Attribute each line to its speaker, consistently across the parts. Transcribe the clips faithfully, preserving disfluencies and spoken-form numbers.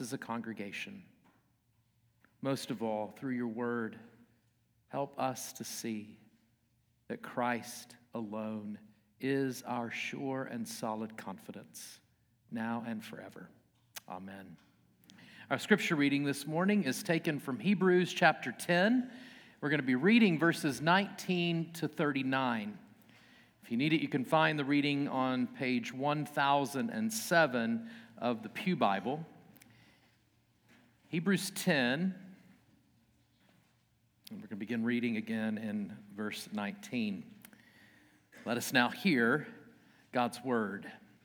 Speaker 1: as a congregation. Most of all, through your word, help us to see that Christ alone is our sure and solid confidence, now and forever. Amen. Our scripture reading this morning is taken from Hebrews chapter ten. We're going to be reading verses nineteen to thirty-nine. If you need it, you can find the reading on page one thousand seven of the Pew Bible. Hebrews ten, and we're going to begin reading again in verse nineteen. Let us now hear God's word.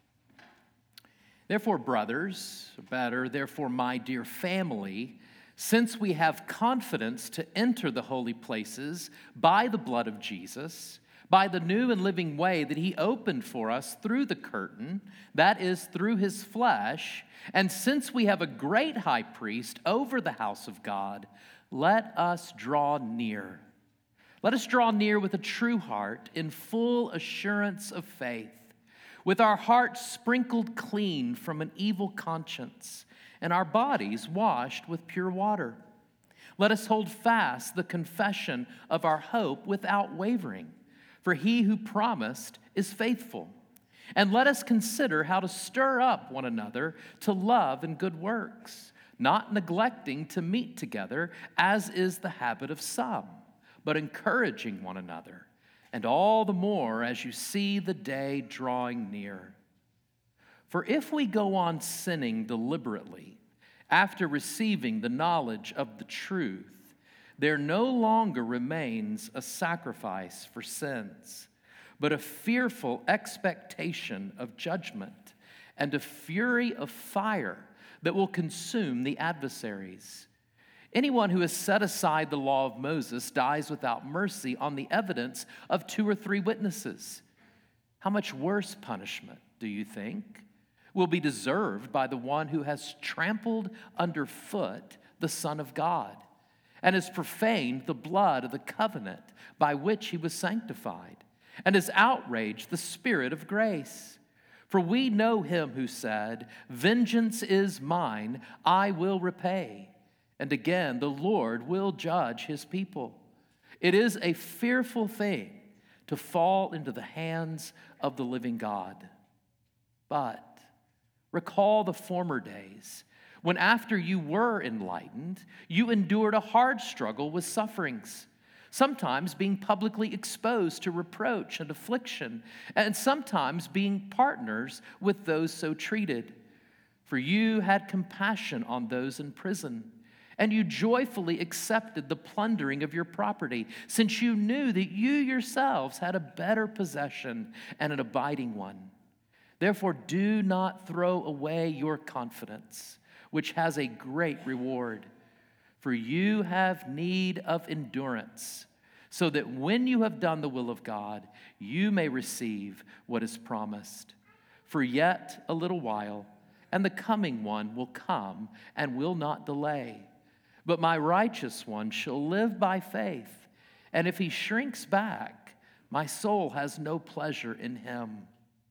Speaker 1: Therefore, brothers, or better, therefore, my dear family, since we have confidence to enter the holy places by the blood of Jesus, by the new and living way that he opened for us through the curtain, that is, through his flesh, and since we have a great high priest over the house of God, let us draw near. Let us draw near with a true heart in full assurance of faith, with our hearts sprinkled clean from an evil conscience and our bodies washed with pure water. Let us hold fast the confession of our hope without wavering, for he who promised is faithful. And let us consider how to stir up one another to love and good works, not neglecting to meet together, as is the habit of some, but encouraging one another, and all the more as you see the day drawing near. For if we go on sinning deliberately after receiving the knowledge of the truth, there no longer remains a sacrifice for sins, but a fearful expectation of judgment and a fury of fire that will consume the adversaries. Anyone who has set aside the law of Moses dies without mercy on the evidence of two or three witnesses. How much worse punishment, do you think, will be deserved by the one who has trampled underfoot the Son of God and has profaned the blood of the covenant by which he was sanctified and has outraged the Spirit of grace? For we know him who said, "Vengeance is mine, I will repay." And again, the Lord will judge his people. It is a fearful thing to fall into the hands of the living God. But recall the former days, when after you were enlightened, you endured a hard struggle with sufferings, sometimes being publicly exposed to reproach and affliction, and sometimes being partners with those so treated. For you had compassion on those in prison, and you joyfully accepted the plundering of your property, since you knew that you yourselves had a better possession and an abiding one. Therefore, do not throw away your confidence, which has a great reward. For you have need of endurance, so that when you have done the will of God, you may receive what is promised. For yet a little while, and the coming one will come and will not delay. But my righteous one shall live by faith, and if he shrinks back, my soul has no pleasure in him.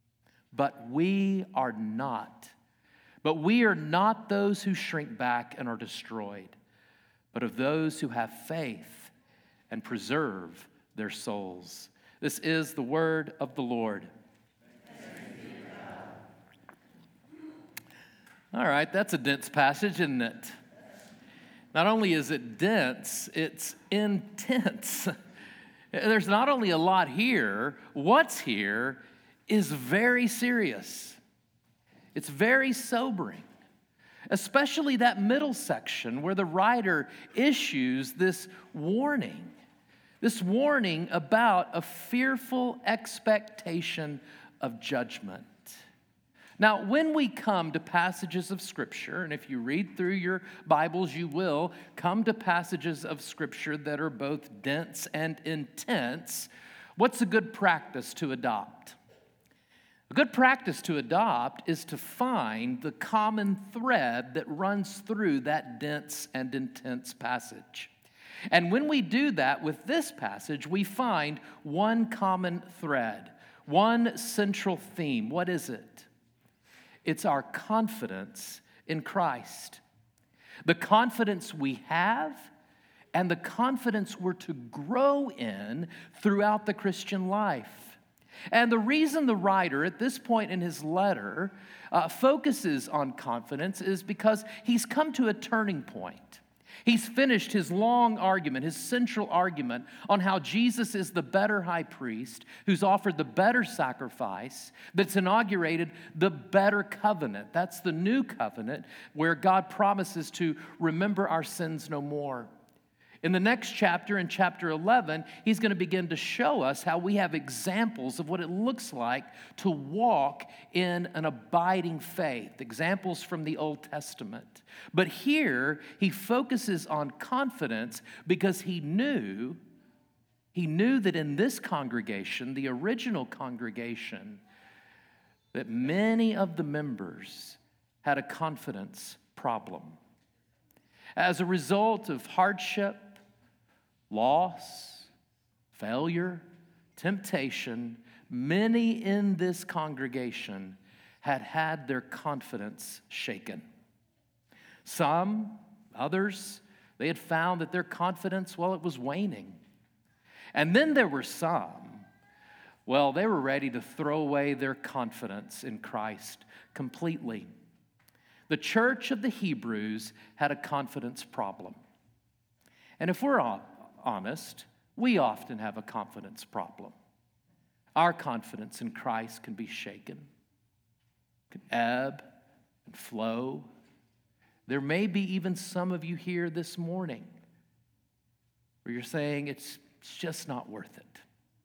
Speaker 1: But we are not. But we are not those who shrink back and are destroyed, but of those who have faith and preserve their souls. This is the word of the Lord. All right, that's a dense passage, isn't it? Not only is it dense, it's intense. There's not only a lot here, what's here is very serious. It's very sobering, especially that middle section where the writer issues this warning, this warning about a fearful expectation of judgment. Now, when we come to passages of Scripture, and if you read through your Bibles, you will come to passages of Scripture that are both dense and intense, what's a good practice to adopt? A good practice to adopt is to find the common thread that runs through that dense and intense passage. And when we do that with this passage, we find one common thread, one central theme. What is it? It's our confidence in Christ. the confidence we have, and the confidence we're to grow in throughout the Christian life. And the reason the writer at this point in his letter uh, focuses on confidence is because he's come to a turning point. He's finished his long argument, his central argument on how Jesus is the better high priest who's offered the better sacrifice that's inaugurated the better covenant. That's the new covenant where God promises to remember our sins no more. In the next chapter, in chapter eleven, he's going to begin to show us how we have examples of what it looks like to walk in an abiding faith, examples from the Old Testament. But here, he focuses on confidence because he knew, he knew that in this congregation, the original congregation, that many of the members had a confidence problem. As a result of hardship, loss, failure, temptation, many in this congregation had had their confidence shaken. Some, others, they had found that their confidence, well, it was waning. And then there were some, well, they were ready to throw away their confidence in Christ completely. The church of the Hebrews had a confidence problem. And if we're honest, we often have a confidence problem. Our confidence in Christ can be shaken, can ebb and flow. There may be even some of you here this morning where you're saying it's, it's just not worth it.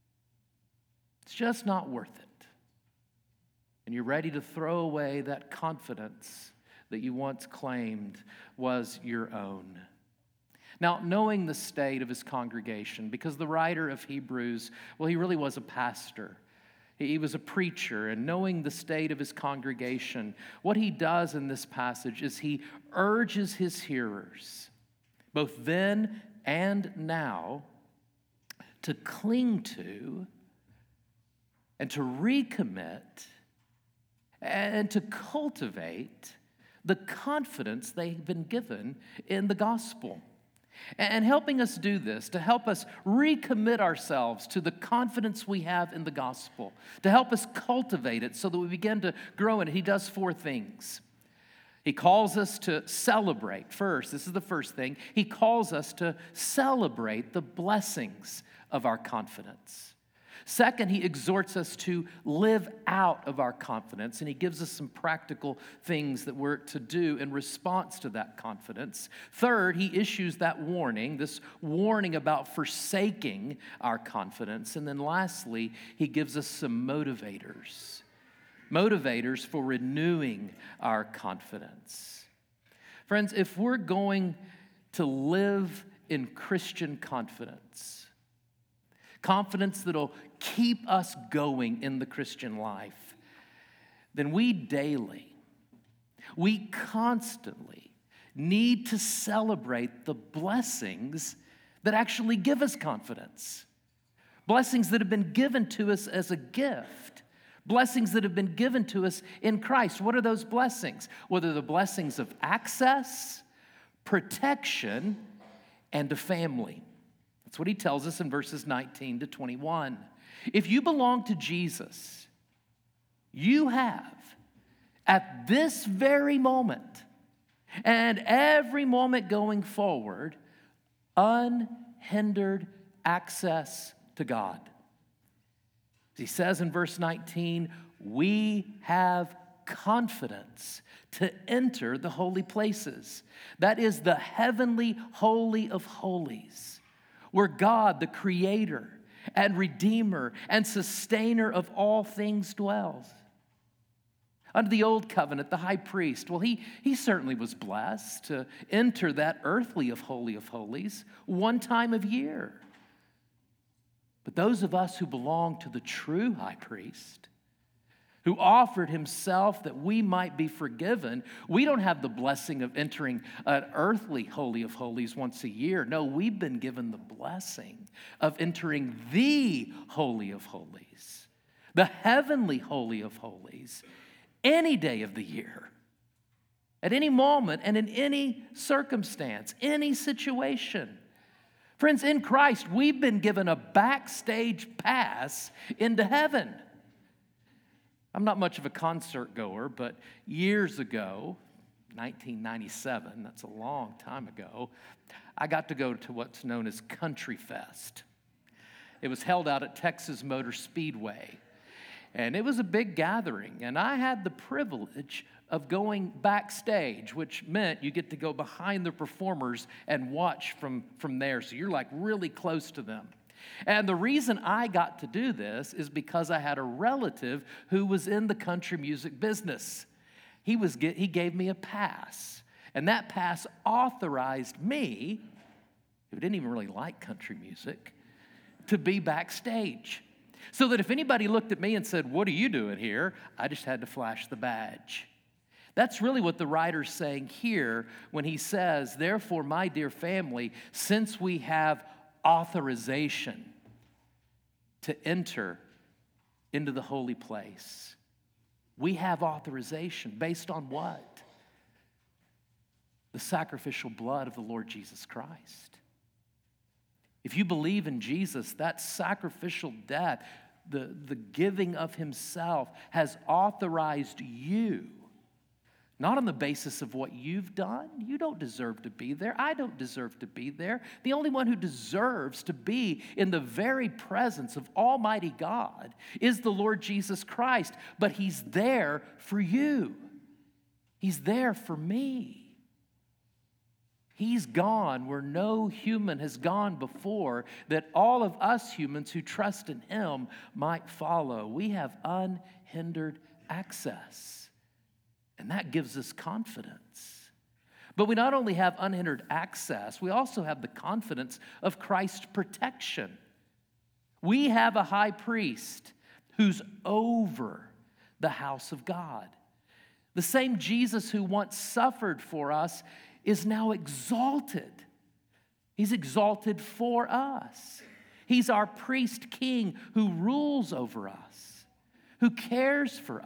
Speaker 1: It's just not worth it. And you're ready to throw away that confidence that you once claimed was your own. Now, knowing the state of his congregation, because the writer of Hebrews, well, he really was a pastor. He was a preacher, and knowing the state of his congregation, what he does in this passage is he urges his hearers, both then and now, to cling to and to recommit and to cultivate the confidence they've been given in the gospel. And helping us do this, to help us recommit ourselves to the confidence we have in the gospel, to help us cultivate it so that we begin to grow in it, he does four things. He calls us to celebrate. First, this is the first thing, he calls us to celebrate the blessings of our confidence. Second, he exhorts us to live out of our confidence, and he gives us some practical things that we're to do in response to that confidence. Third, he issues that warning, this warning about forsaking our confidence. And then lastly, he gives us some motivators, motivators for renewing our confidence. Friends, if we're going to live in Christian confidence, confidence that'll keep us going in the Christian life, then we daily, we constantly need to celebrate the blessings that actually give us confidence. Blessings that have been given to us as a gift. Blessings that have been given to us in Christ. What are those blessings? Well, they're the blessings of access, protection, and a family. That's what he tells us in verses nineteen to twenty-one. If you belong to Jesus, you have, at this very moment, and every moment going forward, unhindered access to God. He says in verse nineteen, we have confidence to enter the holy places. That is the heavenly holy of holies, where God, the creator and redeemer and sustainer of all things dwells. Under the old covenant, the high priest, well, he, he certainly was blessed to enter that earthly of holy of holies one time of year. But those of us who belong to the true high priest, who offered himself that we might be forgiven, we don't have the blessing of entering an earthly holy of holies once a year. No, we've been given the blessing of entering the holy of holies, the heavenly holy of holies, any day of the year. at any moment and in any circumstance, any situation. Friends, in Christ, we've been given a backstage pass into heaven. I'm not much of a concert goer, but years ago, nineteen ninety-seven, that's a long time ago, I got to go to what's known as Country Fest. It was held out at Texas Motor Speedway, and it was a big gathering, and I had the privilege of going backstage, which meant you get to go behind the performers and watch from, from there, so you're like really close to them. And the reason I got to do this is because I had a relative who was in the country music business. He was he gave me a pass, and that pass authorized me, who didn't even really like country music, to be backstage. So that if anybody looked at me and said, "What are you doing here?" I just had to flash the badge. That's really what the writer's saying here when he says, "Therefore, my dear family, since we have authorization to enter into the holy place." We have authorization based on what? The sacrificial blood of the Lord Jesus Christ. If you believe in Jesus, that sacrificial death, the, the giving of himself, has authorized you. Not on the basis of what you've done. You don't deserve to be there. I don't deserve to be there. The only one who deserves to be in the very presence of Almighty God is the Lord Jesus Christ. But he's there for you. He's there for me. He's gone where no human has gone before, that all of us humans who trust in him might follow. We have unhindered access. And that gives us confidence. But we not only have unhindered access, we also have the confidence of Christ's protection. We have a high priest who's over the house of God. The same Jesus who once suffered for us is now exalted. He's exalted for us. He's our priest king who rules over us, who cares for us.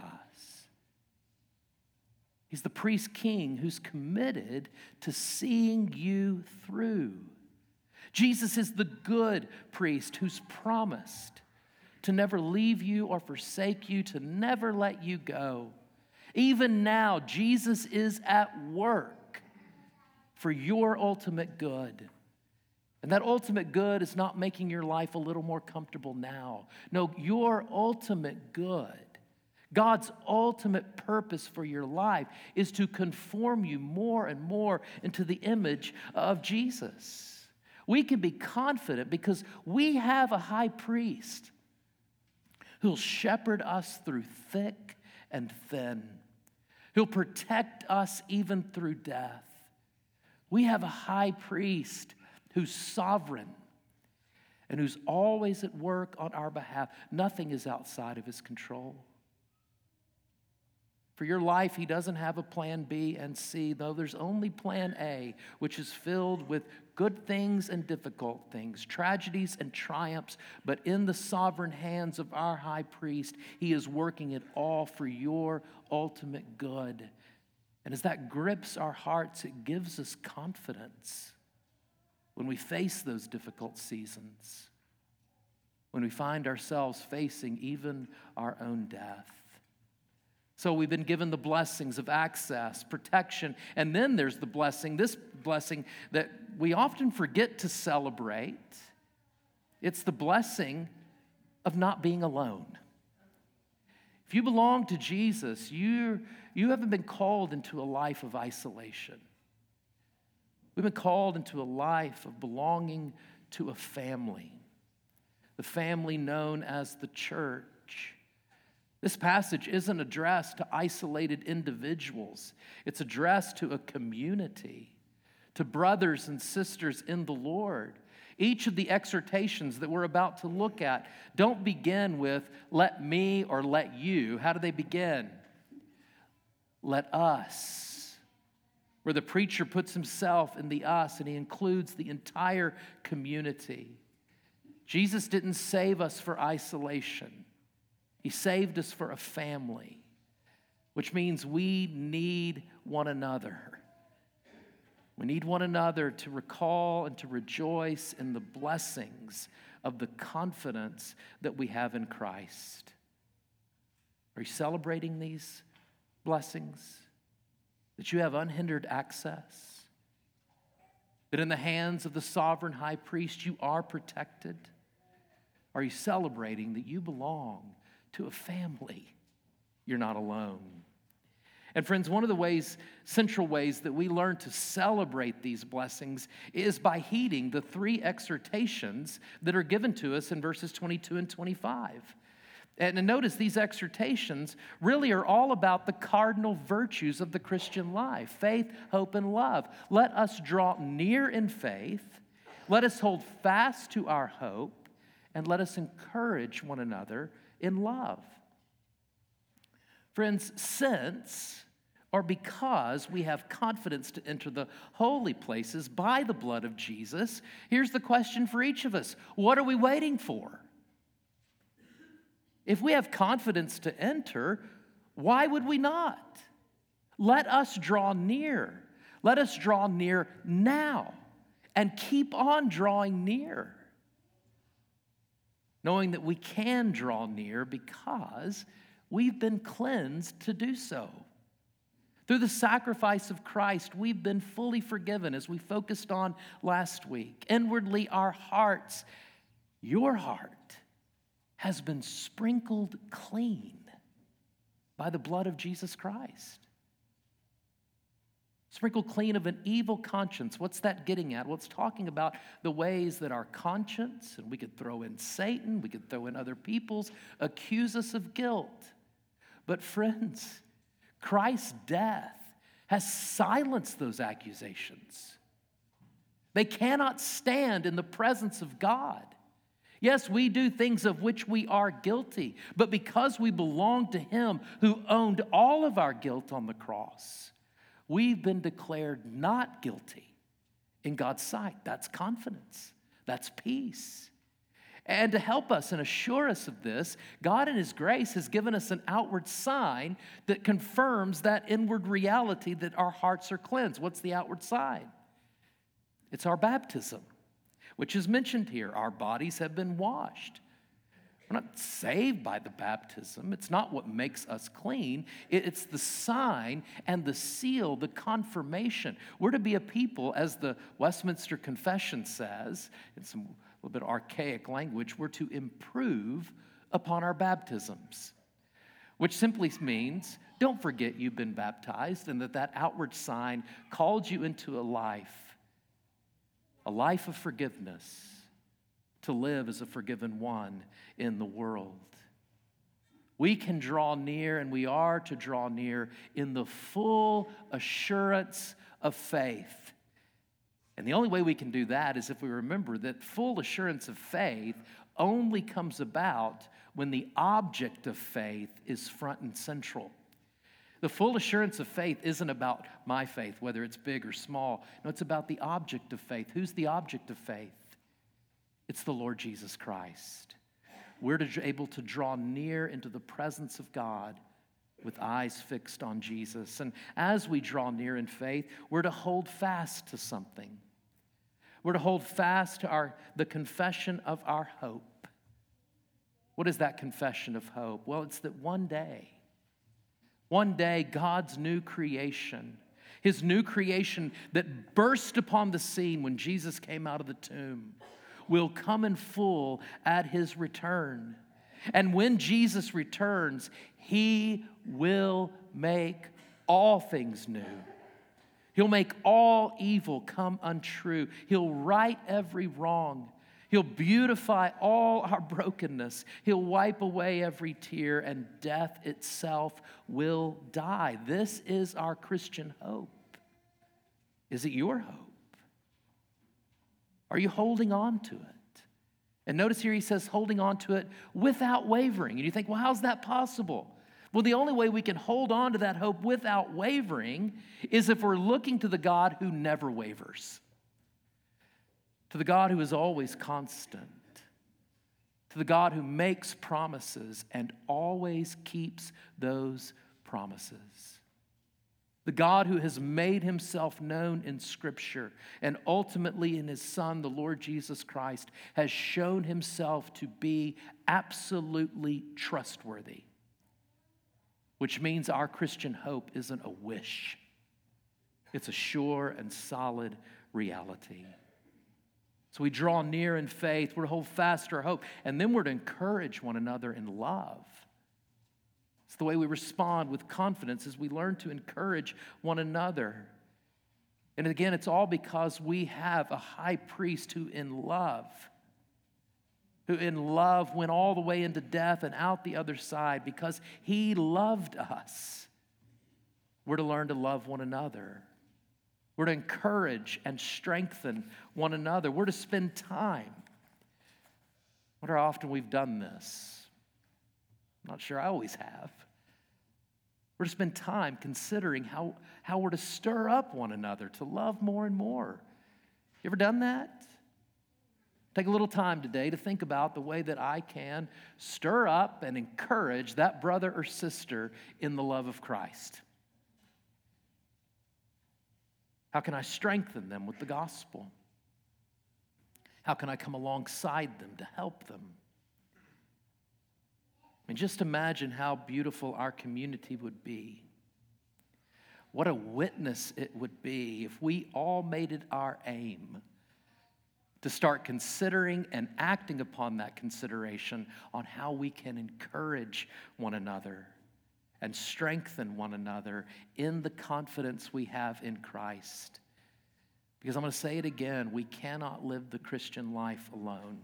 Speaker 1: He's the priest king who's committed to seeing you through. Jesus is the good priest who's promised to never leave you or forsake you, to never let you go. Even now, Jesus is at work for your ultimate good. And that ultimate good is not making your life a little more comfortable now. No, your ultimate good, God's ultimate purpose for your life, is to conform you more and more into the image of Jesus. We can be confident because we have a high priest who'll shepherd us through thick and thin. He'll protect us even through death. We have a high priest who's sovereign and who's always at work on our behalf. Nothing is outside of his control. For your life, he doesn't have a plan B and C, though there's only plan A, which is filled with good things and difficult things, tragedies and triumphs. But in the sovereign hands of our high priest, he is working it all for your ultimate good. And as that grips our hearts, it gives us confidence when we face those difficult seasons, when we find ourselves facing even our own death. So we've been given the blessings of access, protection, and then there's the blessing, this blessing that we often forget to celebrate. It's the blessing of not being alone. If you belong to Jesus, you you haven't been called into a life of isolation. We've been called into a life of belonging to a family, the family known as the church. This passage isn't addressed to isolated individuals. It's addressed to a community, to brothers and sisters in the Lord. Each of the exhortations that we're about to look at don't begin with, let me or let you. How do they begin? Let us. Where the preacher puts himself in the us and he includes the entire community. Jesus didn't save us for isolation. He saved us for a family. which means we need one another. We need one another to recall and to rejoice in the blessings of the confidence that we have in Christ. Are you celebrating these blessings? That you have unhindered access? That in the hands of the sovereign high priest you are protected? Are you celebrating that you belong to a family? You're not alone. And friends, one of the ways, central ways that we learn to celebrate these blessings is by heeding the three exhortations that are given to us in verses twenty-two and twenty-five. And notice these exhortations really are all about the cardinal virtues of the Christian life: faith, hope, and love. Let us draw near in faith, let us hold fast to our hope, and let us encourage one another in love. Friends, since or because we have confidence to enter the holy places by the blood of Jesus, here's the question for each of us: what are we waiting for? If we have confidence to enter, why would we not? Let us draw near. Let us draw near now and keep on drawing near, knowing that we can draw near because we've been cleansed to do so. Through the sacrifice of Christ, we've been fully forgiven, as we focused on last week. Inwardly, our hearts, your heart, has been sprinkled clean by the blood of Jesus Christ. Sprinkled clean of an evil conscience. What's that getting at? Well, it's talking about the ways that our conscience, and we could throw in Satan, we could throw in other people's, accuse us of guilt. But friends, Christ's death has silenced those accusations. They cannot stand in the presence of God. Yes, we do things of which we are guilty, but because we belong to Him who owned all of our guilt on the cross, we've been declared not guilty in God's sight. That's confidence. That's peace. And to help us and assure us of this, God in His grace has given us an outward sign that confirms that inward reality that our hearts are cleansed. What's the outward sign? It's our baptism, which is mentioned here. Our bodies have been washed. We're not saved by the baptism. It's not what makes us clean. It's the sign and the seal, the confirmation. We're to be a people, as the Westminster Confession says, in some a little bit archaic language, we're to improve upon our baptisms, which simply means don't forget you've been baptized and that that outward sign called you into a life, a life of forgiveness, to live as a forgiven one in the world. We can draw near, and we are to draw near in the full assurance of faith. And the only way we can do that is if we remember that full assurance of faith only comes about when the object of faith is front and central. The full assurance of faith isn't about my faith, whether it's big or small. No, it's about the object of faith. Who's the object of faith? It's the Lord Jesus Christ. We're to, able to draw near into the presence of God with eyes fixed on Jesus. And as we draw near in faith, we're to hold fast to something. We're to hold fast to our the confession of our hope. What is that confession of hope? Well, it's that one day, one day, God's new creation, His new creation that burst upon the scene when Jesus came out of the tomb, will come in full at His return. And when Jesus returns, He will make all things new. He'll make all evil come untrue. He'll right every wrong. He'll beautify all our brokenness. He'll wipe away every tear, and death itself will die. This is our Christian hope. Is it your hope? Are you holding on to it? And notice here he says holding on to it without wavering. And you think, well, how's that possible? Well, the only way we can hold on to that hope without wavering is if we're looking to the God who never wavers, to the God who is always constant, to the God who makes promises and always keeps those promises. The God who has made himself known in Scripture and ultimately in his Son, the Lord Jesus Christ, has shown himself to be absolutely trustworthy, which means our Christian hope isn't a wish. It's a sure and solid reality. So we draw near in faith, we're to hold fast our hope, and then we're to encourage one another in love. It's the way we respond with confidence as we learn to encourage one another. And again, it's all because we have a high priest who in love, who in love went all the way into death and out the other side because he loved us. We're to learn to love one another. We're to encourage and strengthen one another. We're to spend time. I wonder how often we've done this. I'm not sure I always have. We're to spend time considering how, how we're to stir up one another to love more and more. You ever done that? Take a little time today to think about the way that I can stir up and encourage that brother or sister in the love of Christ. How can I strengthen them with the gospel? How can I come alongside them to help them? And just imagine how beautiful our community would be. What a witness it would be if we all made it our aim to start considering and acting upon that consideration on how we can encourage one another and strengthen one another in the confidence we have in Christ. Because I'm going to say it again, we cannot live the Christian life alone.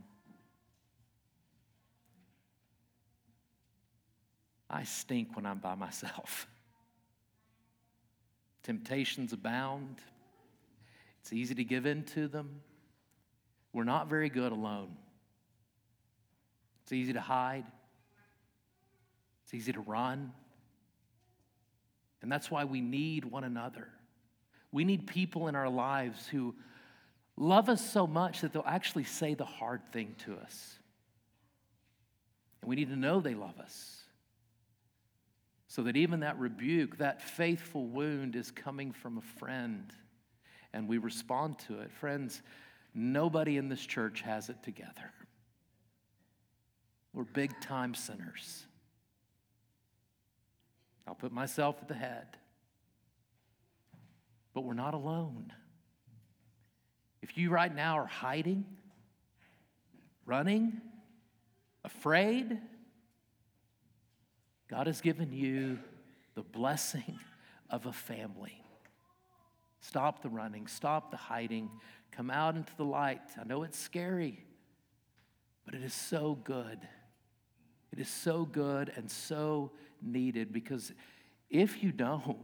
Speaker 1: I stink when I'm by myself. Temptations abound. It's easy to give in to them. We're not very good alone. It's easy to hide. It's easy to run. And that's why we need one another. We need people in our lives who love us so much that they'll actually say the hard thing to us. And we need to know they love us, so that even that rebuke, that faithful wound is coming from a friend, and we respond to it. Friends, nobody in this church has it together. We're big-time sinners. I'll put myself at the head. But we're not alone. If you right now are hiding, running, afraid, God has given you the blessing of a family. Stop the running, stop the hiding, come out into the light. I know it's scary, but it is so good. It is so good and so needed, because if you don't,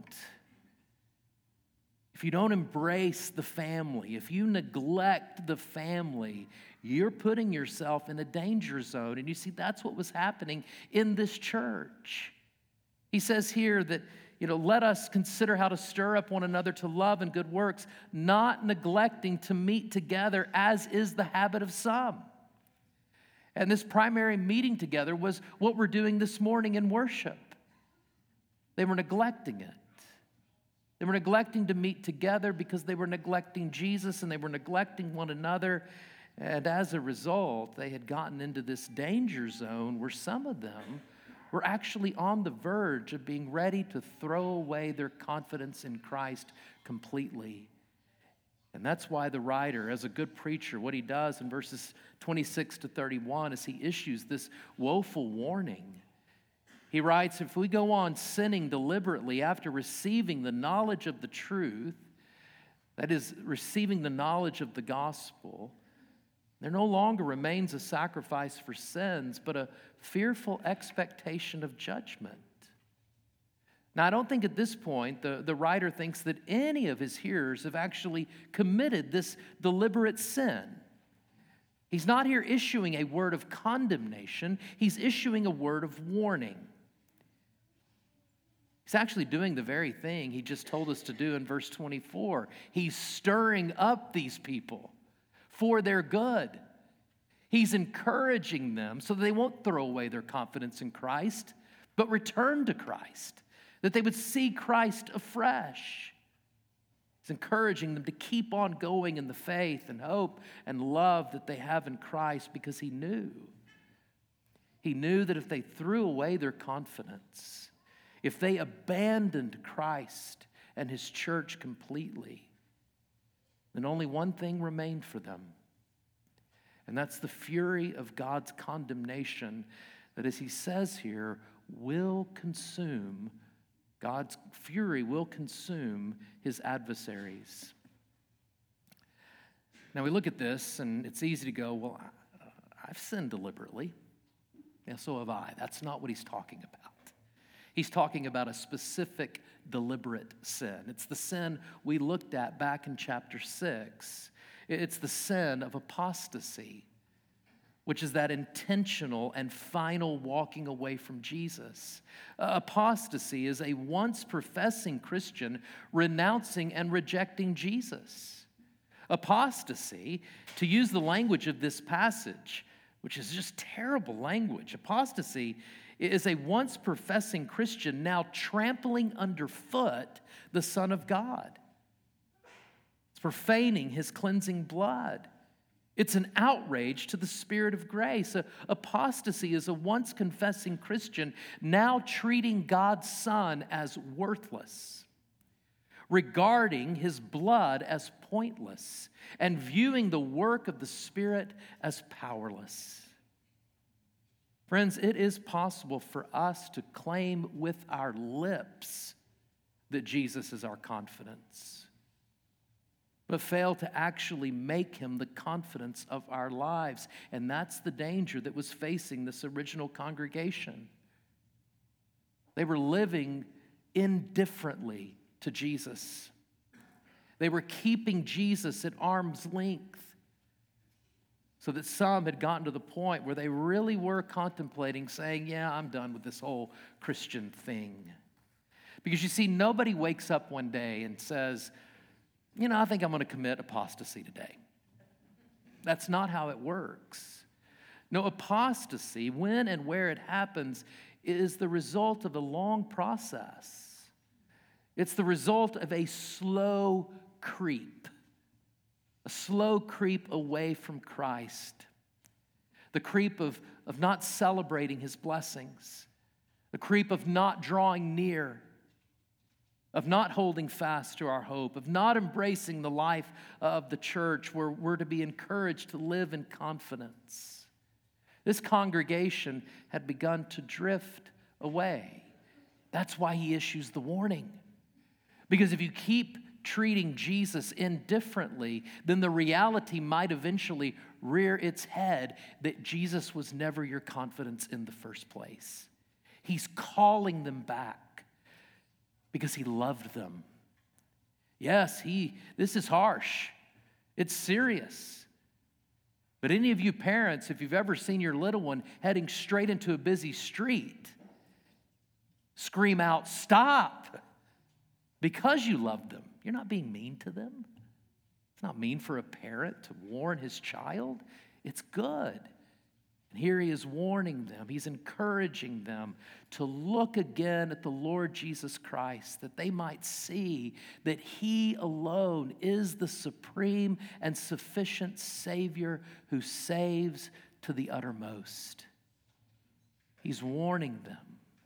Speaker 1: if you don't embrace the family, if you neglect the family, you're putting yourself in a danger zone. And you see, that's what was happening in this church. He says here that, you know, let us consider how to stir up one another to love and good works, not neglecting to meet together, as is the habit of some. And this primary meeting together was what we're doing this morning in worship. They were neglecting it. They were neglecting to meet together because they were neglecting Jesus, and they were neglecting one another. And as a result, they had gotten into this danger zone where some of them were actually on the verge of being ready to throw away their confidence in Christ completely. And that's why the writer, as a good preacher, what he does in verses twenty-six to thirty-one is he issues this woeful warning. He writes, if we go on sinning deliberately after receiving the knowledge of the truth, that is, receiving the knowledge of the gospel, there no longer remains a sacrifice for sins, but a fearful expectation of judgment. Now, I don't think at this point the, the writer thinks that any of his hearers have actually committed this deliberate sin. He's not here issuing a word of condemnation. He's issuing a word of warning. He's actually doing the very thing he just told us to do in verse twenty-four. He's stirring up these people for their good. He's encouraging them so that they won't throw away their confidence in Christ, but return to Christ. that they would see Christ afresh. He's encouraging them to keep on going in the faith and hope and love that they have in Christ, because he knew. He knew that if they threw away their confidence, if they abandoned Christ and his church completely, then only one thing remained for them. And that's the fury of God's condemnation that, as he says here, will consume, God's fury will consume his adversaries. Now we look at this and it's easy to go, well, I've sinned deliberately. Yeah, so have I. That's not what he's talking about. He's talking about a specific deliberate sin. It's the sin we looked at back in chapter six. It's the sin of apostasy, which is that intentional and final walking away from Jesus. Uh, apostasy is a once professing Christian renouncing and rejecting Jesus. Apostasy, to use the language of this passage, which is just terrible language, apostasy is a once professing Christian now trampling underfoot the Son of God. It's profaning his cleansing blood. It's an outrage to the Spirit of grace. A, apostasy is a once confessing Christian now treating God's Son as worthless, regarding his blood as pointless, and viewing the work of the Spirit as powerless. Friends, it is possible for us to claim with our lips that Jesus is our confidence, but fail to actually make him the confidence of our lives. And that's the danger that was facing this original congregation. They were living indifferently to Jesus. They were keeping Jesus at arm's length, so that some had gotten to the point where they really were contemplating saying, yeah, I'm done with this whole Christian thing. Because you see, nobody wakes up one day and says, you know, I think I'm going to commit apostasy today. That's not how it works. No, apostasy, when and where it happens, is the result of a long process. It's the result of a slow creep, a slow creep away from Christ, the creep of, of not celebrating his blessings, the creep of not drawing near, of not holding fast to our hope, of not embracing the life of the church where we're to be encouraged to live in confidence. This congregation had begun to drift away. That's why he issues the warning. Because if you keep treating Jesus indifferently, then the reality might eventually rear its head that Jesus was never your confidence in the first place. He's calling them back because he loved them. Yes, he. This is harsh. It's serious. But any of you parents, if you've ever seen your little one heading straight into a busy street, scream out, "Stop!" because you love them. You're not being mean to them. It's not mean for a parent to warn his child. It's good. And here he is warning them. He's encouraging them to look again at the Lord Jesus Christ, that they might see that he alone is the supreme and sufficient Savior who saves to the uttermost. He's warning them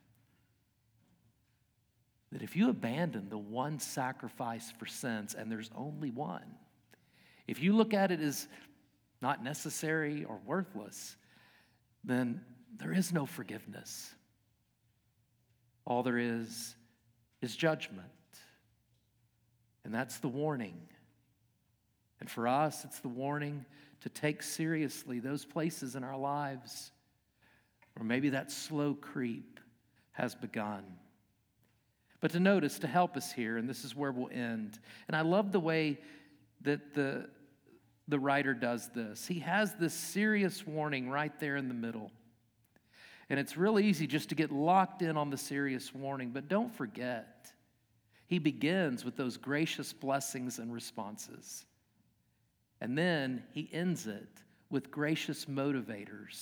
Speaker 1: that if you abandon the one sacrifice for sins, and there's only one, if you look at it as not necessary or worthless, then there is no forgiveness. All there is is judgment. And that's the warning. And for us, it's the warning to take seriously those places in our lives where maybe that slow creep has begun. But to notice, to help us here, and this is where we'll end. And I love the way that the, the writer does this. He has this serious warning right there in the middle. And it's real easy just to get locked in on the serious warning. But don't forget, he begins with those gracious blessings and responses. And then he ends it with gracious motivators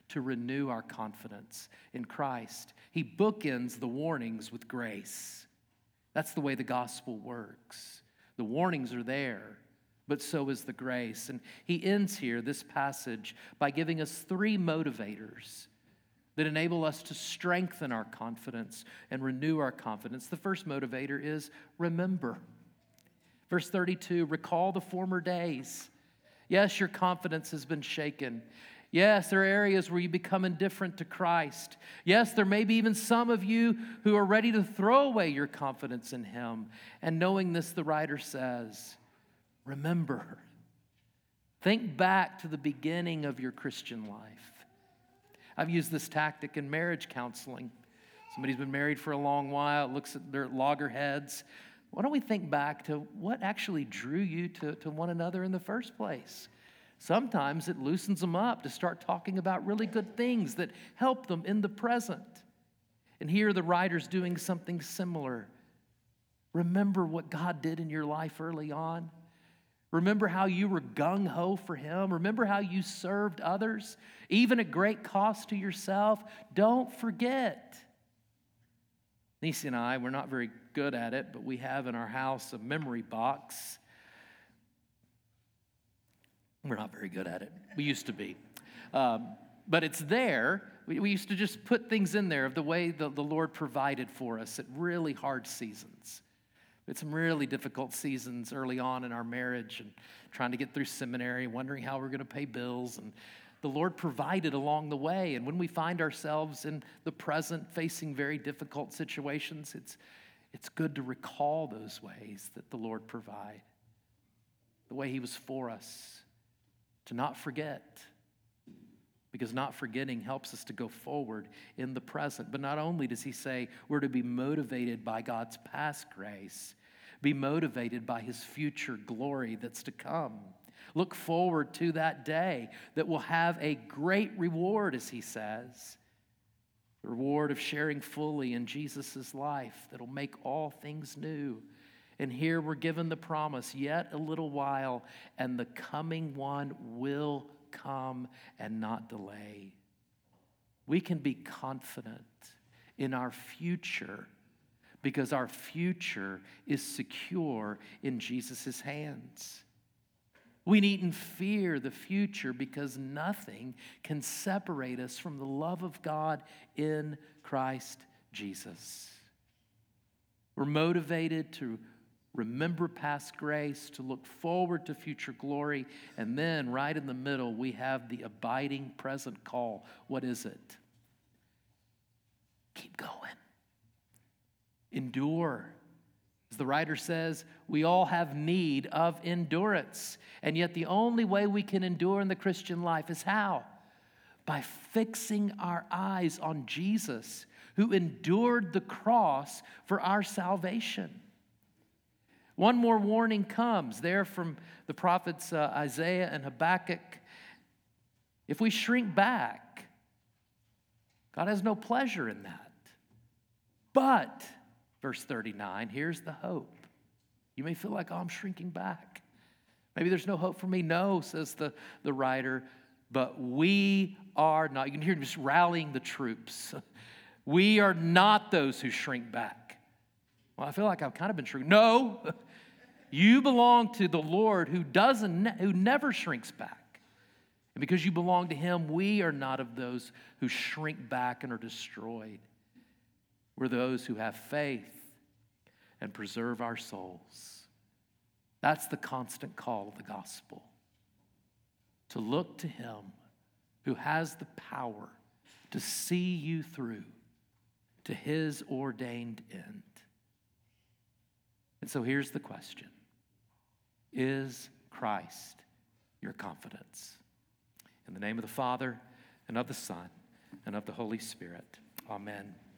Speaker 1: to renew our confidence in Christ. He bookends the warnings with grace. That's the way the gospel works. The warnings are there, but so is the grace. And he ends here, this passage, by giving us three motivators that enable us to strengthen our confidence and renew our confidence. The first motivator is remember. Verse thirty-two, recall the former days. Yes, your confidence has been shaken. Yes, there are areas where you become indifferent to Christ. Yes, there may be even some of you who are ready to throw away your confidence in him. And knowing this, the writer says, remember. Think back to the beginning of your Christian life. I've used this tactic in marriage counseling. Somebody's been married for a long while, looks at their loggerheads. Why don't we think back to what actually drew you to, to one another in the first place? Sometimes it loosens them up to start talking about really good things that help them in the present. And here the writer's doing something similar. Remember what God did in your life early on. Remember how you were gung-ho for him. Remember how you served others, even at great cost to yourself. Don't forget. Nisi and I, we're not very good at it, but we have in our house a memory box. We're not very good at it. We used to be. Um, but it's there. We, we used to just put things in there of the way the, the Lord provided for us at really hard seasons. We had some really difficult seasons early on in our marriage and trying to get through seminary, wondering how we're going to pay bills. And the Lord provided along the way. And when we find ourselves in the present facing very difficult situations, it's, it's good to recall those ways that the Lord provided, the way he was for us. To not forget, because not forgetting helps us to go forward in the present. But not only does he say we're to be motivated by God's past grace, be motivated by his future glory that's to come. Look forward to that day that will have a great reward, as he says. The reward of sharing fully in Jesus' life that'll make all things new. And here we're given the promise, yet a little while, and the coming one will come and not delay. We can be confident in our future because our future is secure in Jesus' hands. We needn't fear the future because nothing can separate us from the love of God in Christ Jesus. We're motivated to remember past grace, to look forward to future glory, and then right in the middle, we have the abiding present call. What is it? Keep going. Endure. As the writer says, we all have need of endurance, and yet the only way we can endure in the Christian life is how? By fixing our eyes on Jesus, who endured the cross for our salvation. One more warning comes there from the prophets uh, Isaiah and Habakkuk. If we shrink back, God has no pleasure in that. But, verse thirty-nine, here's the hope. You may feel like, oh, I'm shrinking back. Maybe there's no hope for me. No, says the, the writer, but we are not. You can hear him just rallying the troops. We are not those who shrink back. Well, I feel like I've kind of been shrinking. No. You belong to the Lord who doesn't, who never shrinks back. And because you belong to him, we are not of those who shrink back and are destroyed. We're those who have faith and preserve our souls. That's the constant call of the gospel. To look to him who has the power to see you through to his ordained end. And so here's the question. Is Christ your confidence? In the name of the Father, and of the Son, and of the Holy Spirit. Amen.